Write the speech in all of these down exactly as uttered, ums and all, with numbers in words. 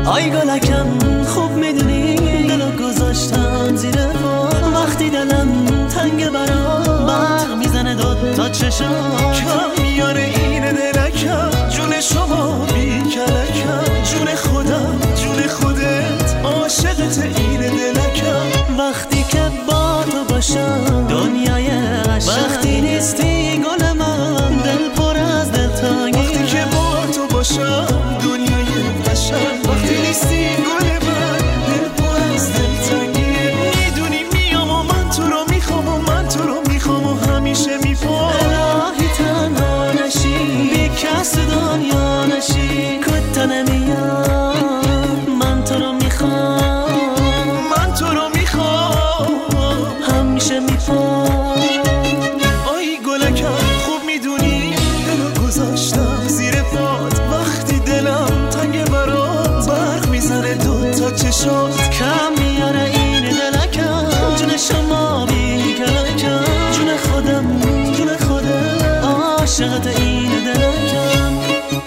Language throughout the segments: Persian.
آی گلکم خوب میدونی دلو گذاشتم زیر پا، وقتی دلم تنگ برام برق میزنه دو تا چشام. کم میاره این دلکم جون شما بی کلکم، جون خودم جون خودت عاشقت این دلکم. وقتی که با تو باشم دنیای قشنگ، وقتی نیستی گل من دل پر از دلتنگی. وقتی که با تو باشم دنیای قشنگ، وقتی نیستی گل من دل پر از دلتنگی. میدونی میام و من تو رو میخوام و من تو رو میخوام و همیشه میپام. الهی تنها نشی بی کس دنیا نشی، کتا نمیام من تو رو میخوام، من تو رو میخوام همیشه میپام. آی گلکم خوب میدونی دلو گذاشتم زیر پات، وقتی دلم تنگ برات برق میزنه دو تا چشات. کم میاره این دلکم جون شما بی کلکم، جون خودم جون خودم عاشقت این دلکم.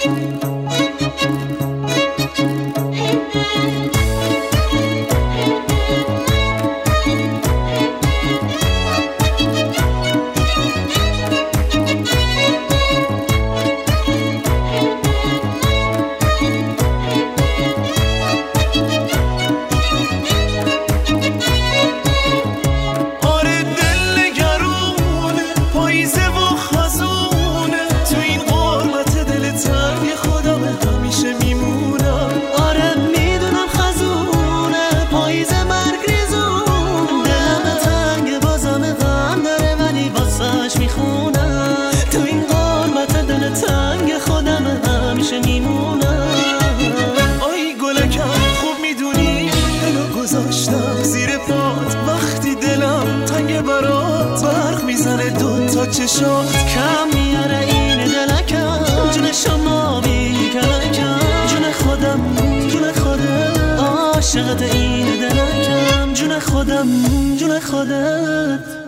تو این قربت دل تنگ خودم همیشه میمونم. آی گلکم خوب میدونی دلو گذاشتم زیر پات، وقتی دلم تنگ برات برق میزنه دو تا چشات. کم میاره این دلکم جون شما بی کلکم، جون خودم جون خودم عاشقت این دلکم، جون خودم جون خودت